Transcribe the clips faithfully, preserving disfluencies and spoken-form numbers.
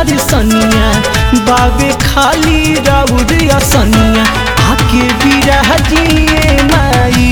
दर्शनिया बाबे खाली राउर असनिया आके बिराजिए माई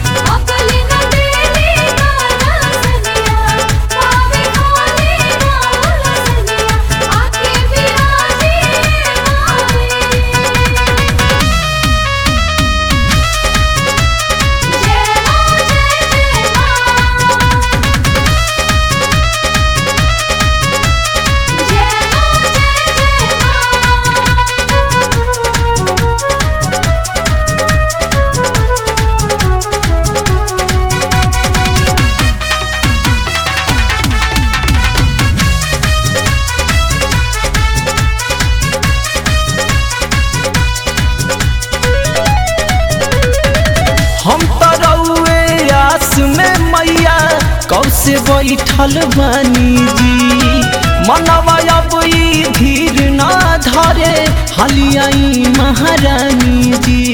हम तो रउए आस में मैया कब से बैठल बानी जी मनवा अब ई धीर ना धरे हलियाई महारानी जी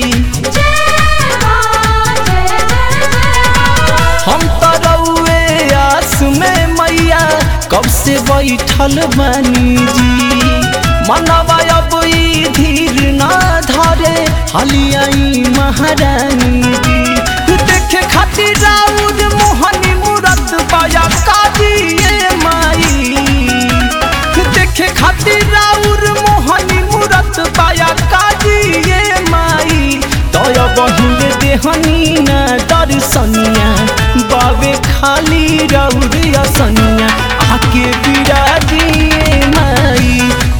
हम तो रउए आस में मैया कब से बैठल बानी जी मनवा अब ई धीर ना धरे हलियाई महारानी जी देखे खातिर राउर मोहनी मूरत पाया काजिए माई देखे खातिर राउर मोहनी मूरत पाया काजिए माई तय बहिल देहनी ना दर्शनिया बाबे खाली राउर असनिया आके बिराजिए माई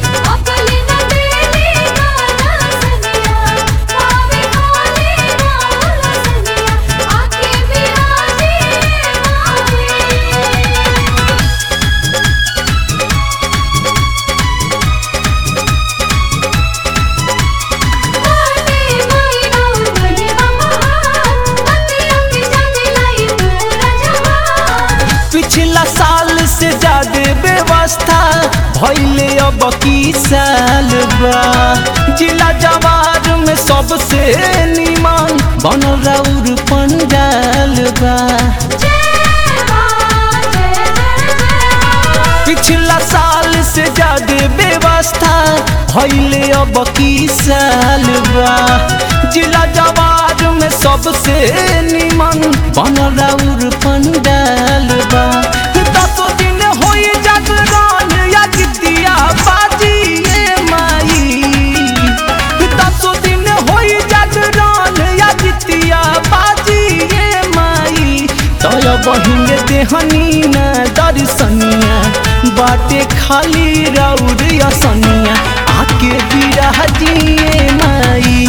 पिछला साल से ज्यादा व्यवस्था भइले अब की साल बा जिला जवार में सबसे निमन बनल राउर पंडाल बा पिछला साल से ज्यादा व्यवस्था भइले अब की साल बा जिला जवार में सबसे निमन बनल राउर पंडाल बा दसो दिन होई जागरण या जितिया बाजिए माई दसो दिन होई जागरण या जितिया बाजिए माई तय बहिन देहनी ना दर्शनिया बाटे खाली राउर असनिया आके बिराजिए माई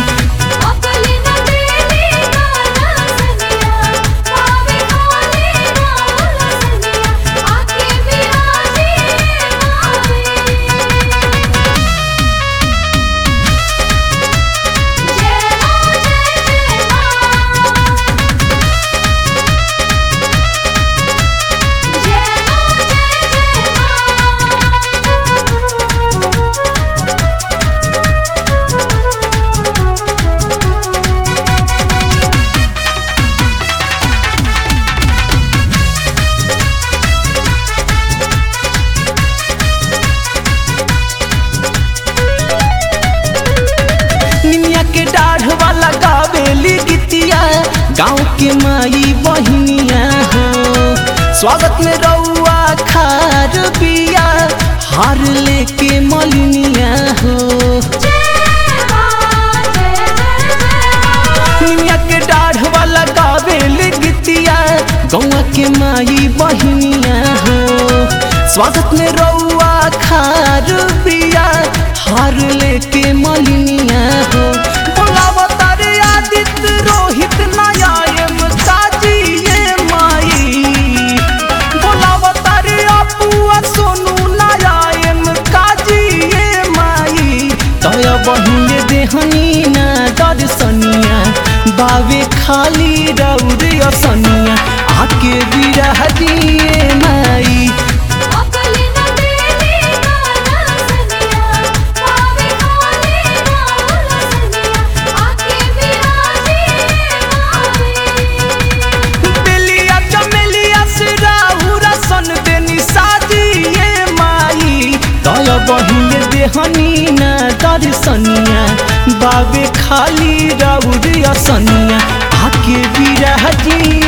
वाला गावेली गीतिया गाँव के माई बहिनिया हो स्वागत में रउआ खार बिया हार लेके मलिनिया हो निमिया के डाढ़ वाला गावेली गीतिया गाँव के माई बहिनिया हो स्वागत में रउआ खार बिया हार लेके मलिनिया हो रोहित नयायम काजिए माई बोलावतारे अपुआ सोनू नयायम काजिए माई तय बहिन देहनी ना दर्शनिया बाबे खाली राउर असनिया आके बिराजिए माई बहिन बाबे खाली राउर असनिया आके बिरहजी